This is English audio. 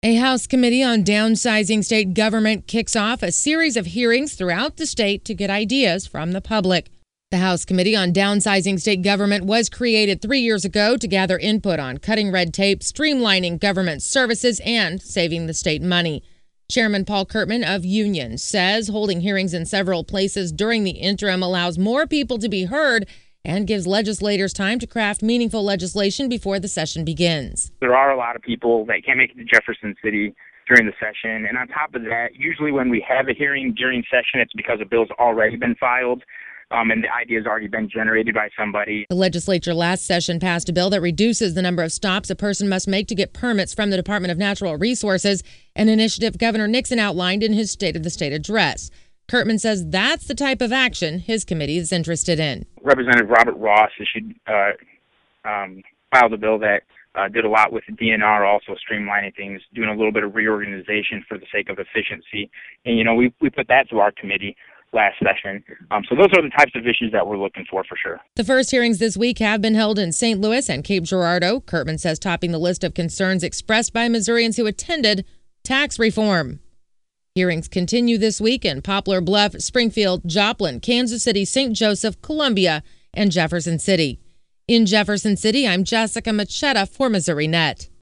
A House committee on downsizing state government kicks off a series of hearings throughout the state to get ideas from the public. The House Committee on Downsizing State Government was created 3 years ago to gather input on cutting red tape, streamlining government services, and saving the state money. Chairman Paul Curtman of Union says holding hearings in several places during the interim allows more people to be heard and gives legislators time to craft meaningful legislation before the session begins. There are a lot of people that can't make it to Jefferson City during the session. And on top of that, usually when we have a hearing during session, it's because a bill's already been filed. And the idea has already been generated by somebody. The legislature last session passed a bill that reduces the number of stops a person must make to get permits from the Department of Natural Resources, an initiative Governor Nixon outlined in his State of the State address. Curtman says that's the type of action his committee is interested in. Representative Robert Ross filed a bill that did a lot with the DNR, also streamlining things, doing a little bit of reorganization for the sake of efficiency. And, we put that to our committee last session. So those are the types of issues that we're looking for sure. The first hearings this week have been held in St. Louis and Cape Girardeau. Curtman says topping the list of concerns expressed by Missourians who attended tax reform. Hearings continue this week in Poplar Bluff, Springfield, Joplin, Kansas City, St. Joseph, Columbia, and Jefferson City. In Jefferson City, I'm Jessica Machetta for Missouri Net.